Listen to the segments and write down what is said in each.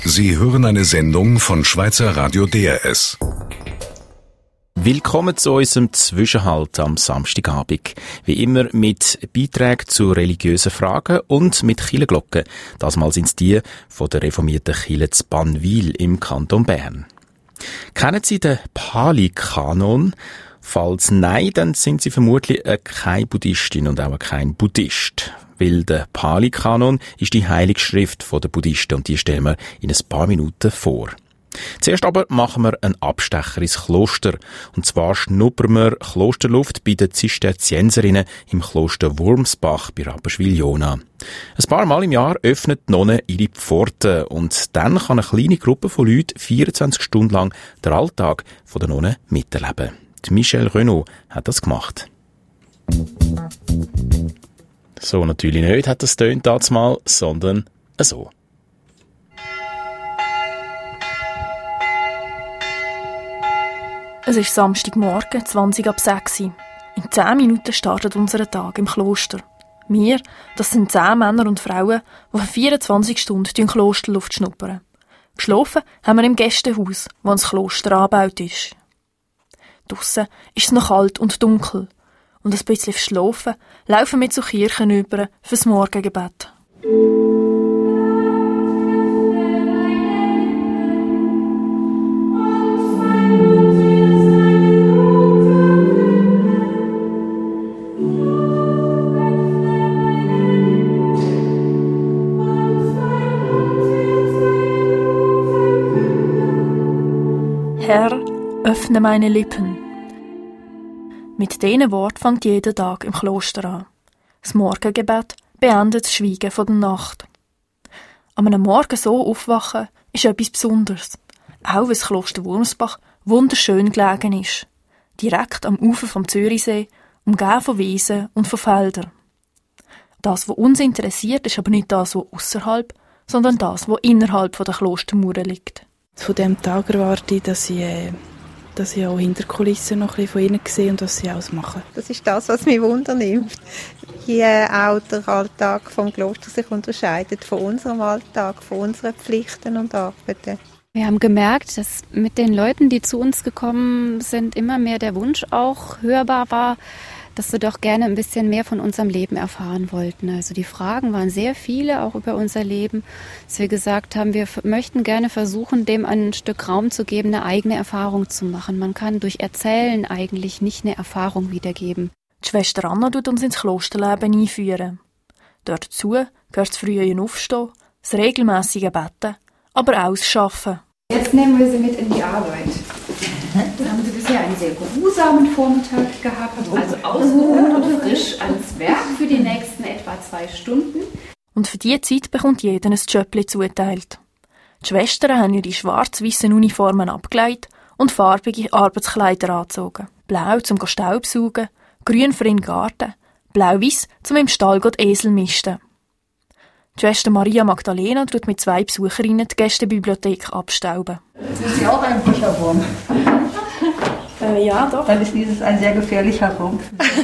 Sie hören eine Sendung von Schweizer Radio DRS. Willkommen zu unserem Zwischenhalt am Samstagabend. Wie immer mit Beiträgen zu religiösen Fragen und mit Kirchenglocken. Dasmal sind es die von der reformierten Kirche zu Bannwil im Kanton Bern. Kennen Sie den Pali-Kanon? Falls nein, dann sind Sie vermutlich keine Buddhistin und auch kein Buddhist. Weil der Pali-Kanon ist die Heilige Schrift der Buddhisten und die stellen wir in ein paar Minuten vor. Zuerst aber machen wir einen Abstecher ins Kloster. Und zwar schnuppern wir Klosterluft bei den Zisterzienserinnen im Kloster Wurmsbach bei Rapperswil-Jona. Ein paar Mal im Jahr öffnen die Nonnen ihre Pforten und dann kann eine kleine Gruppe von Leuten 24 Stunden lang den Alltag der Nonnen miterleben. Die Michelle Renaud hat das gemacht. So natürlich nicht hat das tönt damals, sondern so. Es ist Samstagmorgen, 6:20. In 10 Minuten startet unser Tag im Kloster. Wir, das sind 10 Männer und Frauen, die für 24 Stunden in Klosterluft schnuppern. Geschlafen haben wir im Gästehaus, wo das Kloster angebaut ist. Draussen ist es noch kalt und dunkel. Und ein bisschen verschlafen laufen wir zur Kirche über fürs Morgengebet. Herr, öffne meine Lippen. Mit diesen Worten fängt jeder Tag im Kloster an. Das Morgengebet beendet das Schweigen von der Nacht. An einem Morgen so aufwachen ist etwas Besonderes. Auch weil das Kloster Wurmsbach wunderschön gelegen ist. Direkt am Ufer vom Zürichsee, umgeben von Wiesen und von Feldern. Das, was uns interessiert, ist aber nicht das, was ausserhalb, sondern das, was innerhalb der Klostermauern liegt. Von diesem Tag erwarte ich, dass ich auch hinter Kulissen noch ein bisschen von ihnen sehe und was sie ausmachen. Das ist das, was mich wundernimmt. Wie auch der Alltag vom Kloster sich unterscheidet von unserem Alltag, von unseren Pflichten und Arbeiten. Wir haben gemerkt, dass mit den Leuten, die zu uns gekommen sind, immer mehr der Wunsch auch hörbar war, dass sie doch gerne ein bisschen mehr von unserem Leben erfahren wollten. Also die Fragen waren sehr viele, auch über unser Leben, dass wir gesagt haben, wir möchten gerne versuchen, dem ein Stück Raum zu geben, eine eigene Erfahrung zu machen. Man kann durch Erzählen eigentlich nicht eine Erfahrung wiedergeben. Die Schwester Anna tut uns ins Klosterleben einführen. Dazu gehört das frühe Aufstehen, das regelmässige Betten, aber auch das Arbeiten. Jetzt nehmen wir sie mit in die Arbeit. Dann haben Sie bisher einen sehr geruhsamen Vormittag gehabt, also ausgeruht und frisch ans Werk für die nächsten etwa 2 Stunden. Und für diese Zeit bekommt jeder ein Jöppli zugeteilt. Die Schwestern haben ihre schwarz-weißen Uniformen abgelegt und farbige Arbeitskleider angezogen. Blau zum Staubsaugen, grün für den Garten, blau-weiss zum im Stall die Esel misten. Die Schwester Maria Magdalena tut mit 2 Besucherinnen die Gästebibliothek abstauben. Sind Sie auch ein Bücherwurm? Ja, doch. Dann ist dieses ein sehr gefährlicher Raum.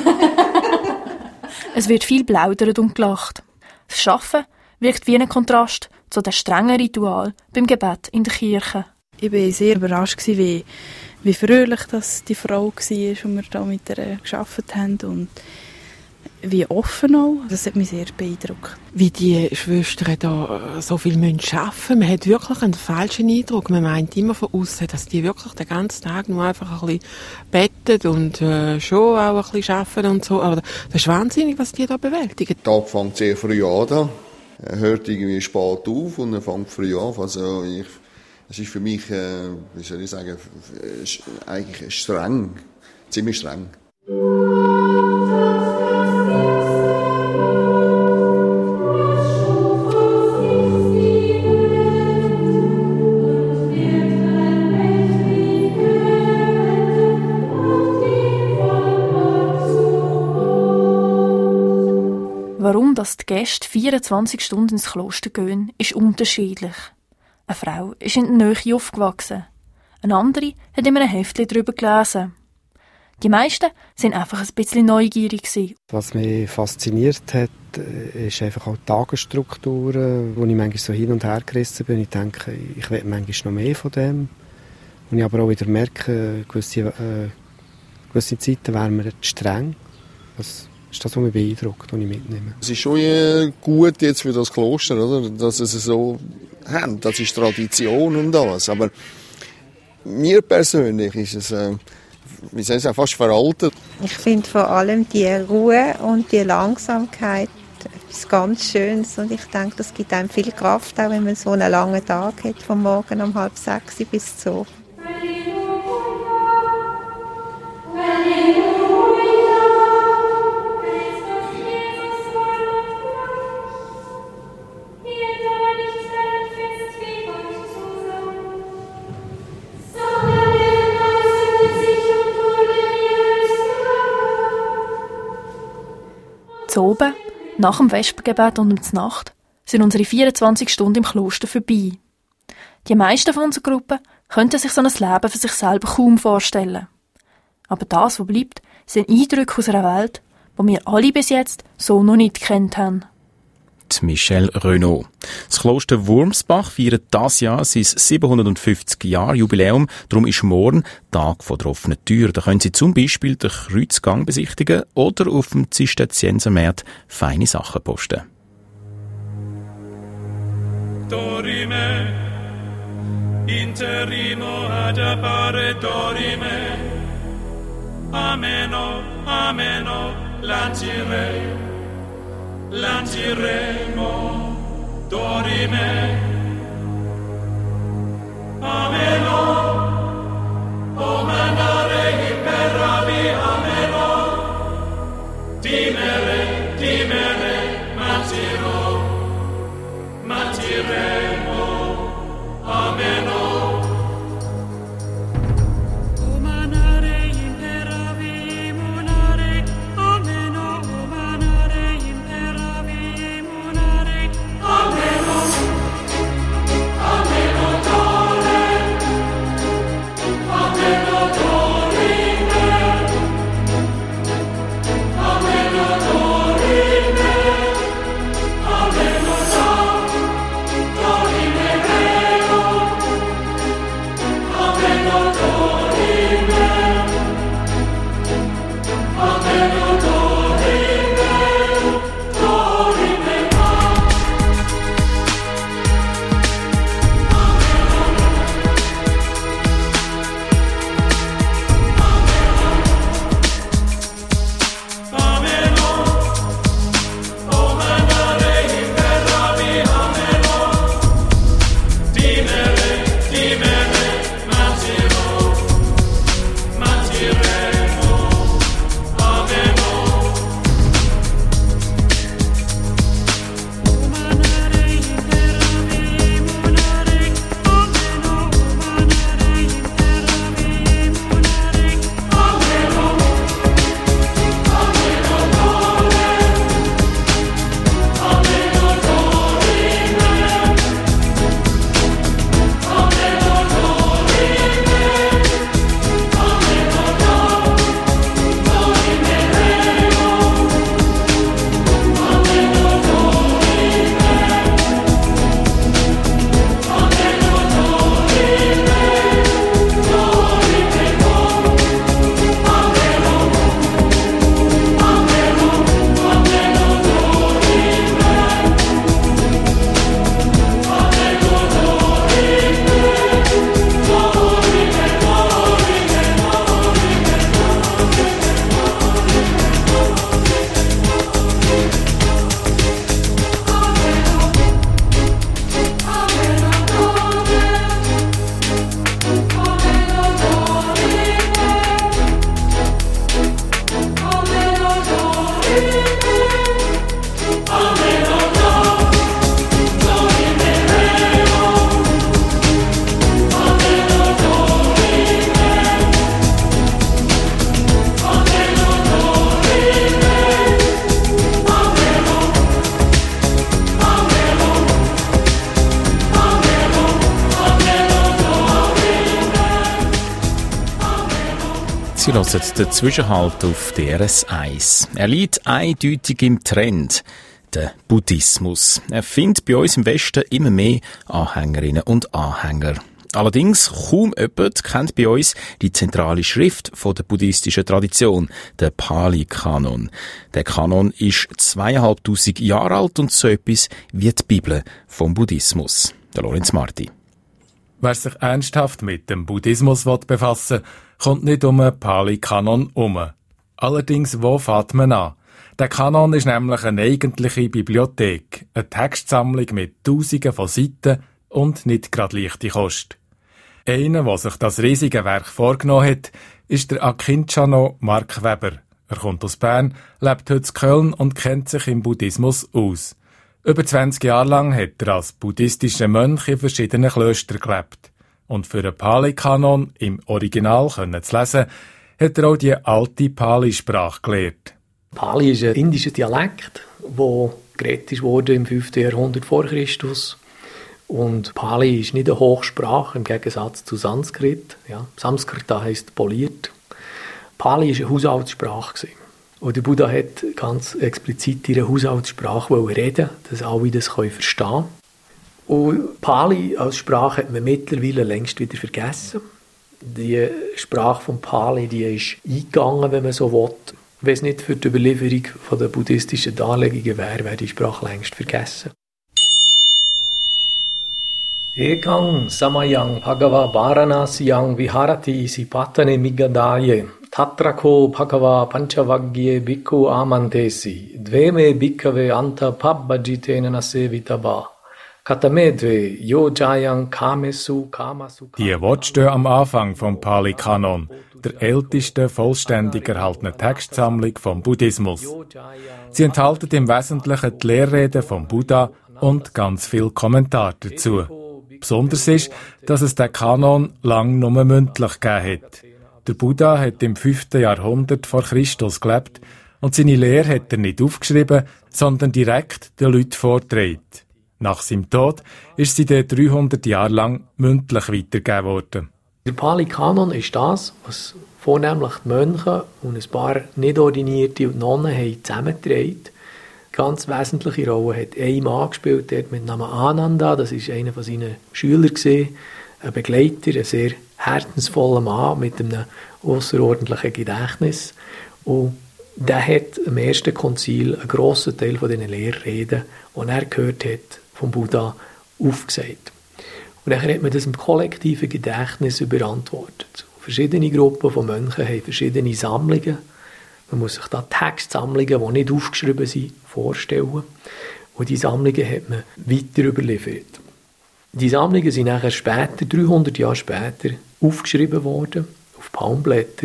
Es wird viel plaudert und gelacht. Das Arbeiten wirkt wie ein Kontrast zu den strengen Ritual beim Gebet in der Kirche. Ich war sehr überrascht, wie fröhlich das die Frau war, die wir da mit ihr gearbeitet haben. Und wie offen auch. Das hat mich sehr beeindruckt. Wie die Schwestern da so viel arbeiten müssen. Man hat wirklich einen falschen Eindruck. Man meint immer von außen, dass die wirklich den ganzen Tag nur einfach ein bisschen bettet und schon auch ein bisschen arbeiten und so. Aber das ist wahnsinnig, was die da bewältigen. Der Tag fängt sehr früh an. Da. Er hört irgendwie spät auf und er fängt früh an. Also es ist für mich, wie soll ich sagen, eigentlich streng. Ziemlich streng. Warum dass die Gäste 24 Stunden ins Kloster gehen, ist unterschiedlich. Eine Frau ist in der Nähe aufgewachsen. Eine andere hat in einem Heftchen darüber gelesen. Die meisten sind einfach ein bisschen neugierig gewesen. Was mich fasziniert hat, ist einfach auch die Tagesstrukturen, wo ich manchmal so hin und her gerissen bin. Ich denke, ich will manchmal noch mehr von dem. Und ich aber auch wieder merke, gewisse Zeiten wären mir streng. Das ist das, was mich beeindruckt, was ich mitnehme. Es ist schon gut jetzt für das Kloster, oder? Dass es so haben. Das ist Tradition und alles. Aber mir persönlich ist es, wie soll ich sagen, fast veraltet. Ich finde vor allem die Ruhe und die Langsamkeit etwas ganz Schönes. Und ich denke, das gibt einem viel Kraft, auch wenn man so einen langen Tag hat, vom Morgen um 5:30 bis zu. Zu oben, nach dem Vespergebet und um die Nacht, sind unsere 24 Stunden im Kloster vorbei. Die meisten von unserer Gruppe könnten sich so ein Leben für sich selber kaum vorstellen. Aber das, was bleibt, sind Eindrücke aus einer Welt, die wir alle bis jetzt so noch nicht gekannt haben. Die Michelle Renaud. Das Kloster Wurmsbach feiert dieses Jahr sein 750-Jahr-Jubiläum. Darum ist morgen Tag der offenen Tür. Da können Sie zum Beispiel den Kreuzgang besichtigen oder auf dem Zisterziensermarkt feine Sachen posten. Dorime, interimo ad appare dorime, ameno, ameno, lantiremo, dorime, ameno, o mandare imperavi, ameno, dimere, matiremo, ameno. Sie hören den Zwischenhalt auf DRS1. Er liegt eindeutig im Trend, der Buddhismus. Er findet bei uns im Westen immer mehr Anhängerinnen und Anhänger. Allerdings kaum jemand kennt bei uns die zentrale Schrift von der buddhistischen Tradition, der Pali-Kanon. Der Kanon ist 2500 Jahre alt und so etwas wie die Bibel vom Buddhismus. Der Lorenz Marti. Wer sich ernsthaft mit dem Buddhismus befassen will, kommt nicht um einen Pali-Kanon herum. Allerdings, wo fängt man an? Der Kanon ist nämlich eine eigentliche Bibliothek, eine Textsammlung mit Tausenden von Seiten und nicht gerade leichte Kost. Einer, der sich das riesige Werk vorgenommen hat, ist der Akinchano Mark Weber. Er kommt aus Bern, lebt heute in Köln und kennt sich im Buddhismus aus. Über 20 Jahre lang hat er als buddhistischer Mönch in verschiedenen Klöstern gelebt. Und für den Pali-Kanon im Original zu lesen, hat er auch die alte Pali-Sprache gelernt. Pali ist ein indischer Dialekt, der geredet wurde im 5. Jahrhundert vor Christus. Und Pali ist nicht eine Hochsprache im Gegensatz zu Sanskrit. Ja, Sanskrit heisst poliert. Pali war eine Haushaltssprache. Und der Buddha hat ganz explizit in einer Haushaltssprache reden, dass alle das verstehen können. Und Pali als Sprache hat man mittlerweile längst wieder vergessen. Die Sprache von Pali, die ist eingegangen, wenn man so will. Wenn es nicht für die Überlieferung der buddhistischen Darlegungen wäre die Sprache längst vergessen. Ekang samayang bhagava varanasiyang viharati sipatane migadaye tatrako bhagava panchavagye bhikkhu amantesi dveme bhikkhave anta pabbajitena nasevitaba katamedve yojayang kamesu kamasu. Die Worte stehen am Anfang vom Pali-Kanon, der ältesten vollständig erhaltenen Textsammlung vom Buddhismus. Sie enthalten im Wesentlichen die Lehrreden vom Buddha und ganz viel Kommentar dazu. Besonders ist, dass es den Kanon lang nur mündlich gegeben hat. Der Buddha hat im 5. Jahrhundert vor Christus gelebt und seine Lehre hat er nicht aufgeschrieben, sondern direkt den Leuten vorgetragen. Nach seinem Tod ist sie dann 300 Jahre lang mündlich weitergegeben worden. Der Pali-Kanon ist das, was vornehmlich die Mönche und ein paar Nicht-Ordinierte und Nonnen haben zusammengetragen. Ganz wesentliche Rolle hat ein Mann gespielt, der mit Namen Ananda, das war einer von seinen Schülern, ein Begleiter, ein sehr herzensvoller Mann mit einem ausserordentlichen Gedächtnis. Und der hat am ersten Konzil einen grossen Teil von diesen Lehrreden, die er gehört hat, vom Buddha aufgesagt. Und dann hat man das im kollektiven Gedächtnis überantwortet. Verschiedene Gruppen von Mönchen haben verschiedene Sammlungen. Man muss sich da Textsammlungen, die nicht aufgeschrieben sind, vorstellen. Und die Sammlungen hat man weiter überliefert. Die Sammlungen sind nachher später, 300 Jahre später, aufgeschrieben worden, auf Palmblätter.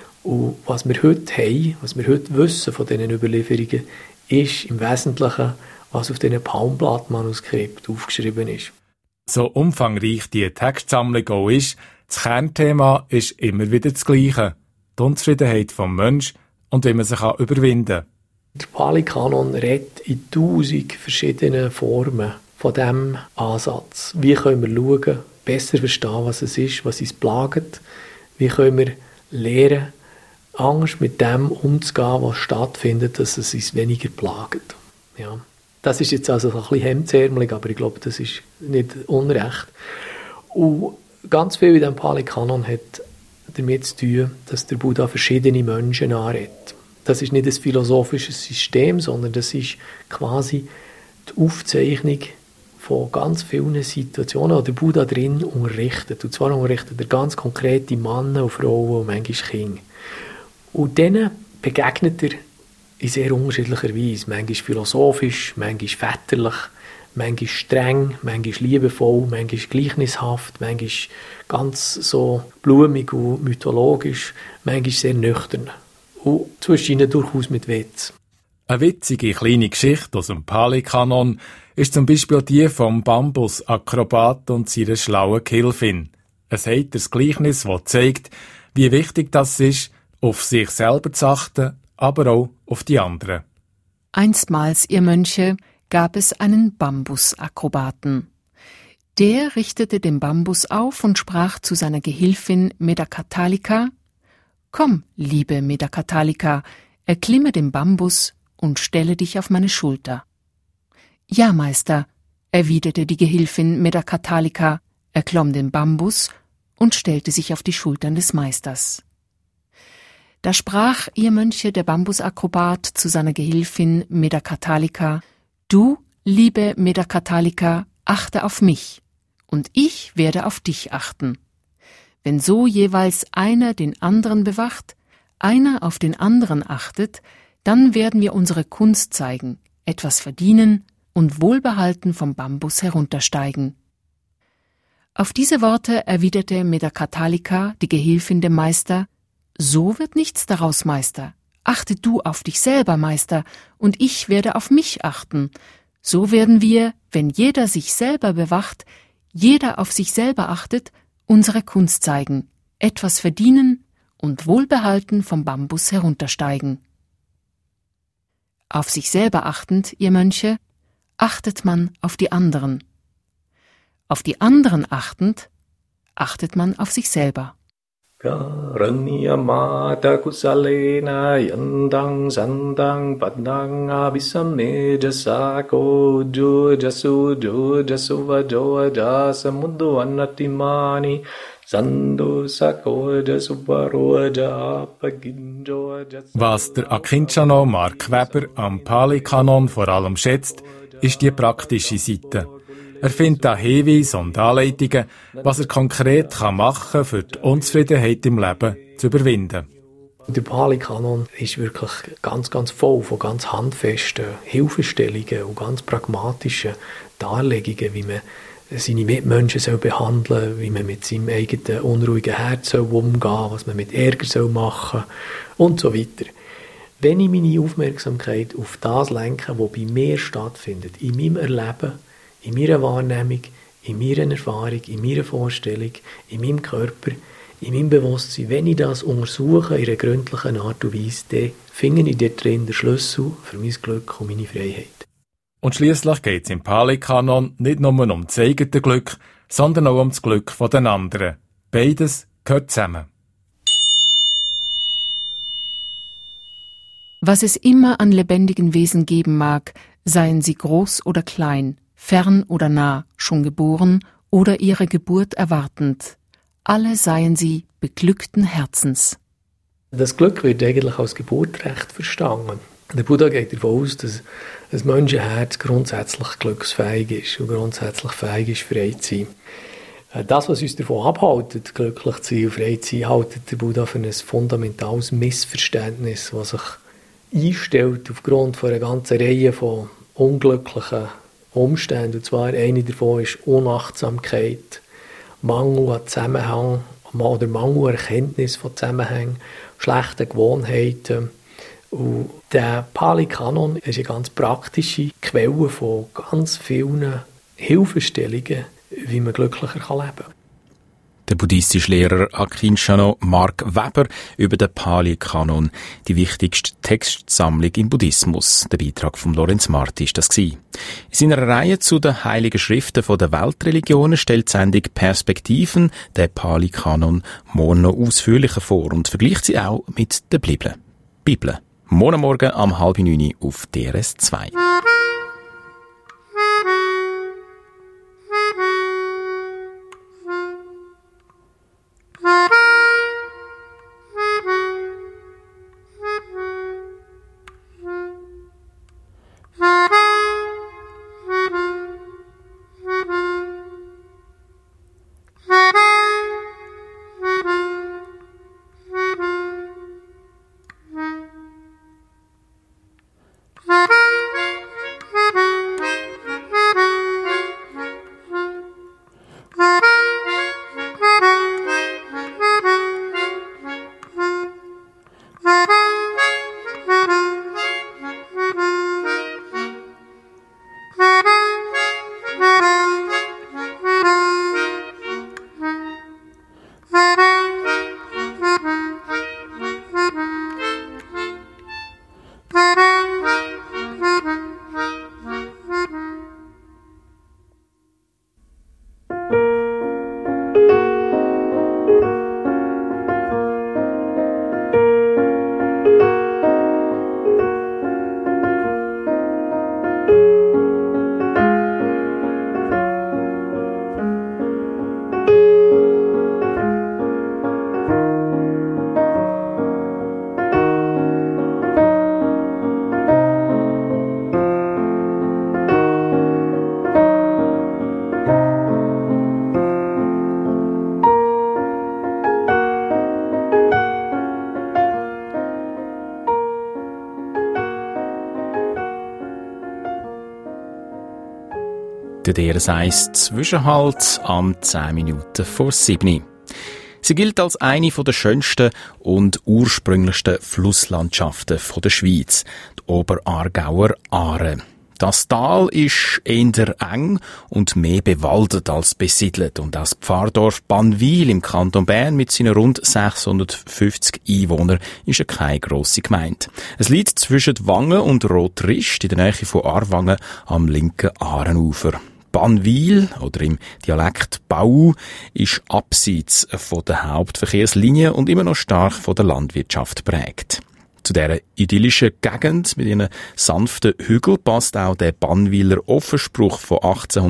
Und was wir heute haben, was wir heute wissen von diesen Überlieferungen, ist im Wesentlichen, was auf diesen Palmblattmanuskripten aufgeschrieben ist. So umfangreich die Textsammlung auch ist, das Kernthema ist immer wieder das Gleiche. Die Unzufriedenheit vom Menschen und wie man sich überwinden kann. Der Pali-Kanon redet in 1000 verschiedenen Formen von diesem Ansatz. Wie können wir schauen, besser verstehen, was es ist, was uns plagt? Wie können wir lernen, Angst mit dem umzugehen, was stattfindet, dass es uns weniger plagt? Ja. Das ist jetzt also ein bisschen hemdsärmelig, aber ich glaube, das ist nicht unrecht. Und ganz viel in diesem Pali-Kanon hat damit zu tun, dass der Buddha verschiedene Menschen anredet. Das ist nicht ein philosophisches System, sondern das ist quasi die Aufzeichnung von ganz vielen Situationen, wo der Buddha drin unterrichtet. Und zwar unterrichtet er ganz konkrete Männer und Frauen und manchmal Kinder. Und denen begegnet er in sehr unterschiedlicher Weise. Manchmal philosophisch, manchmal väterlich, manchmal streng, manchmal liebevoll, manchmal gleichnishaft, manchmal ganz so blumig und mythologisch, manchmal sehr nüchtern. Und zwischen ihnen durchaus mit Witz. Eine witzige kleine Geschichte aus dem Pali-Kanon ist zum Beispiel die vom Bambus-Akrobat und seiner schlauen Gehilfin. Es hat das Gleichnis, das zeigt, wie wichtig das ist, auf sich selber zu achten, aber auch auf die anderen. Einstmals, ihr Mönche, gab es einen Bambusakrobaten. Der richtete den Bambus auf und sprach zu seiner Gehilfin Medakatalika: Komm, liebe Medakatalika, erklimme den Bambus und stelle dich auf meine Schulter. Ja, Meister, erwiderte die Gehilfin Medakatalika, erklomm den Bambus und stellte sich auf die Schultern des Meisters. Da sprach, ihr Mönche, der Bambusakrobat zu seiner Gehilfin Medakatalika: Du, liebe Medakatalika, achte auf mich, und ich werde auf dich achten. Wenn so jeweils einer den anderen bewacht, einer auf den anderen achtet, dann werden wir unsere Kunst zeigen, etwas verdienen und wohlbehalten vom Bambus heruntersteigen. Auf diese Worte erwiderte Medakatalika, die Gehilfin, dem Meister: So wird nichts daraus, Meister. Achte du auf dich selber, Meister, und ich werde auf mich achten. So werden wir, wenn jeder sich selber bewacht, jeder auf sich selber achtet, unsere Kunst zeigen, etwas verdienen und wohlbehalten vom Bambus heruntersteigen. Auf sich selber achtend, ihr Mönche, achtet man auf die anderen. Auf die anderen achtend, achtet man auf sich selber. Karanyamata kusalena yandang sandang padang abisamejasako jojasu vajojasamudu anatimani sando sako jasuvaroja paginjoja. Was der Akincano Mark Weber am Pali-Kanon vor allem schätzt, ist die praktische Seite. Er findet da Hinweise und Anleitungen, was er konkret machen kann, für die Unzufriedenheit im Leben zu überwinden. Der Pali-Kanon ist wirklich ganz, ganz voll von ganz handfesten Hilfestellungen und ganz pragmatischen Darlegungen, wie man seine Mitmenschen behandeln soll, wie man mit seinem eigenen unruhigen Herz umgehen soll, was man mit Ärger machen soll und so weiter. Wenn ich meine Aufmerksamkeit auf das lenke, was bei mir stattfindet, in meinem Erleben, in meiner Wahrnehmung, in meiner Erfahrung, in meiner Vorstellung, in meinem Körper, in meinem Bewusstsein, wenn ich das untersuche in einer gründlichen Art und Weise, dann finde ich dort drin den Schlüssel für mein Glück und meine Freiheit. Und schliesslich geht es im Pali-Kanon nicht nur um das eigene Glück, sondern auch um das Glück der anderen. Beides gehört zusammen. Was es immer an lebendigen Wesen geben mag, seien sie groß oder klein, fern oder nah, schon geboren oder ihre Geburt erwartend. Alle seien sie beglückten Herzens. Das Glück wird eigentlich als Geburtsrecht verstanden. Der Buddha geht davon aus, dass ein Menschenherz grundsätzlich glücksfähig ist und grundsätzlich fähig ist, frei zu sein. Das, was uns davon abhält, glücklich zu sein und frei zu sein, hält der Buddha für ein fundamentales Missverständnis, das sich einstellt aufgrund von einer ganzen Reihe von unglücklichen Umständen. Und zwar eine davon ist Unachtsamkeit, Mangel an Zusammenhang oder Mangel an Erkenntnis von Zusammenhängen, schlechten Gewohnheiten. Und der Pali-Kanon ist eine ganz praktische Quelle von ganz vielen Hilfestellungen, wie man glücklicher leben kann. Der buddhistische Lehrer Akincano Mark Weber über den Pali-Kanon, die wichtigste Textsammlung im Buddhismus. Der Beitrag von Lorenz Marti ist das gewesen. In seiner Reihe zu den heiligen Schriften der Weltreligionen stellt die Sendung Perspektiven den Pali-Kanon morgen noch ausführlicher vor und vergleicht sie auch mit der Bibel. Morgen Morgen um 8:30 auf DRS 2. Radio DRS1 Zwischenhalt am 10 Minuten vor 7. Sie gilt als eine der schönsten und ursprünglichsten Flusslandschaften der Schweiz, die Oberaargauer Aare. Das Tal ist eher eng und mehr bewaldet als besiedelt. Und das Pfarrdorf Bannwil im Kanton Bern mit seinen rund 650 Einwohnern ist keine grosse Gemeinde. Es liegt zwischen Wangen und Rotrist in der Nähe von Aarwangen am linken Aarenufer. Bannwil, oder im Dialekt Bau, ist abseits von der Hauptverkehrslinie und immer noch stark von der Landwirtschaft prägt. Zu dieser idyllischen Gegend mit ihren sanften Hügeln passt auch der Bannwiler Offenspruch von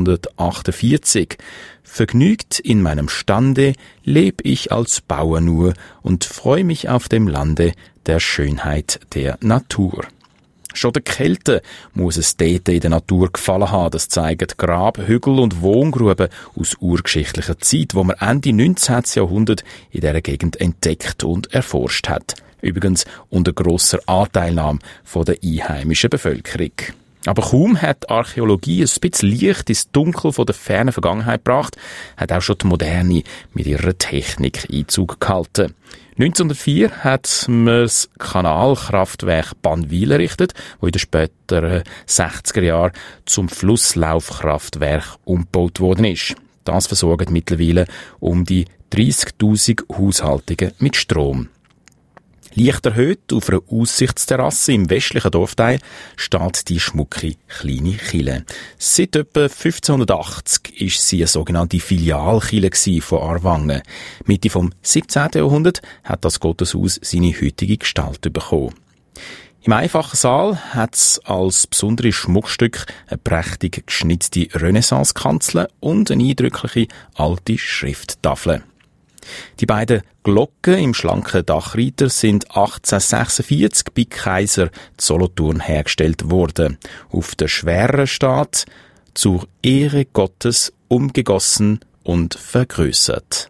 1848. Vergnügt in meinem Stande leb ich als Bauer nur und freu mich auf dem Lande der Schönheit der Natur. Schon der Kälte muss es dort in der Natur gefallen haben. Das zeigen Grab-, Hügel- und Wohngruben aus urgeschichtlicher Zeit, wo man Ende 19. Jahrhundert in dieser Gegend entdeckt und erforscht hat. Übrigens unter grosser Anteilnahme von der einheimischen Bevölkerung. Aber kaum hat die Archäologie ein bisschen Licht ins Dunkel von der fernen Vergangenheit gebracht, hat auch schon die Moderne mit ihrer Technik Einzug gehalten. 1904 hat man das Kanalkraftwerk Bannwil errichtet, das in den späteren 60er Jahren zum Flusslaufkraftwerk umgebaut worden ist. Das versorgt mittlerweile um die 30.000 Haushaltungen mit Strom. Leicht erhöht auf einer Aussichtsterrasse im westlichen Dorfteil steht die schmucke kleine Kille. Seit etwa 1580 ist sie eine sogenannte Filialkille von Aarwangen. Mitte vom 17. Jahrhundert hat das Gotteshaus seine heutige Gestalt bekommen. Im einfachen Saal hat es als besonderes Schmuckstück eine prächtig geschnitzte Renaissance-Kanzel und eine eindrückliche alte Schrifttafel. Die beiden Glocken im schlanken Dachreiter sind 1846 bei Kaiser Solothurn hergestellt worden. Auf der schweren steht zur Ehre Gottes umgegossen und vergrößert.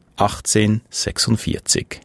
1846.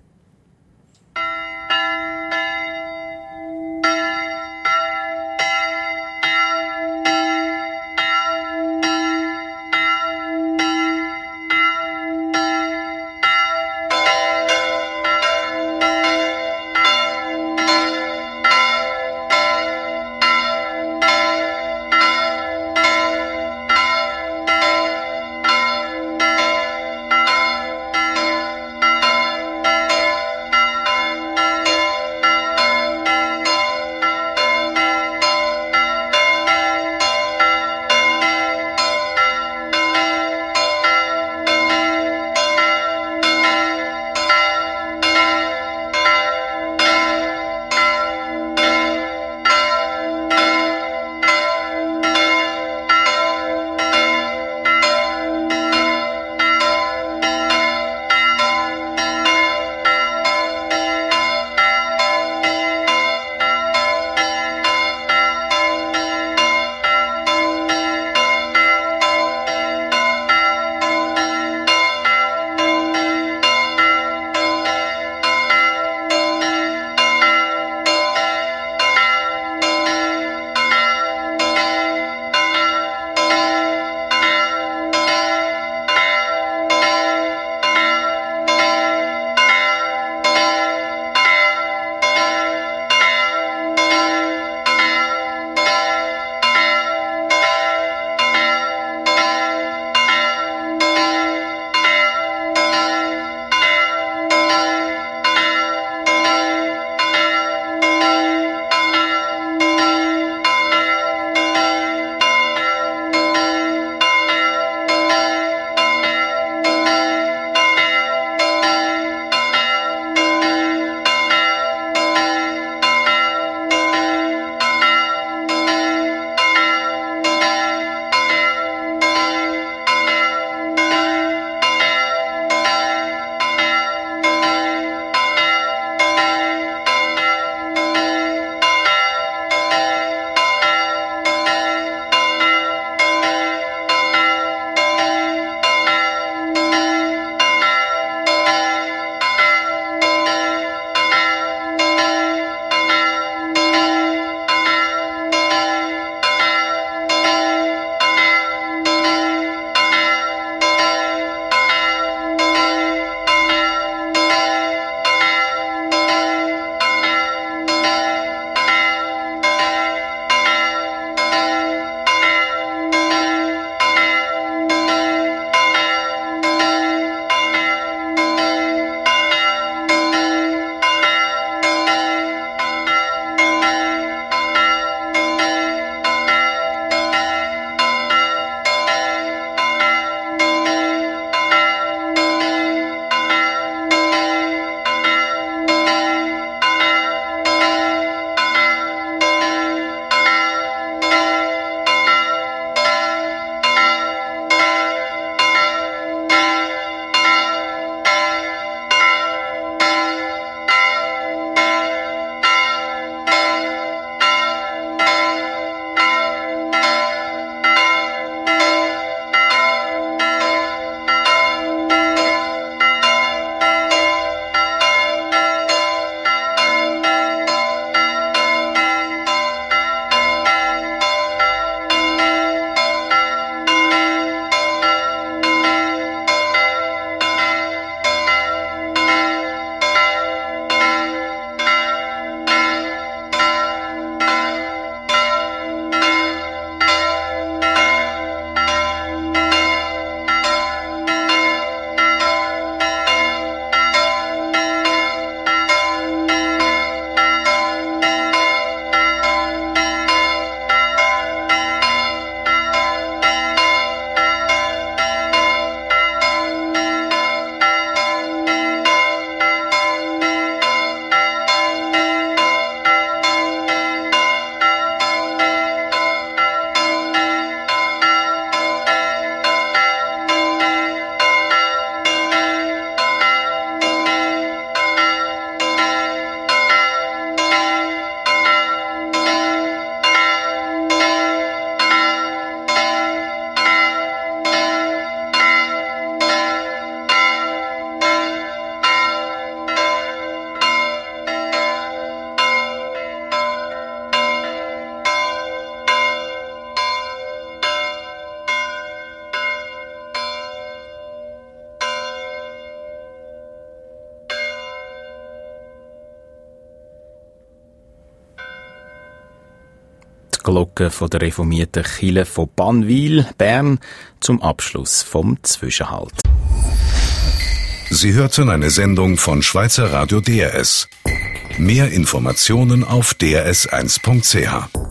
Glocke von der reformierten Kirche von Bannwil, Bern, zum Abschluss vom Zwischenhalt. Sie hörten eine Sendung von Schweizer Radio DRS. Mehr Informationen auf drs1.ch.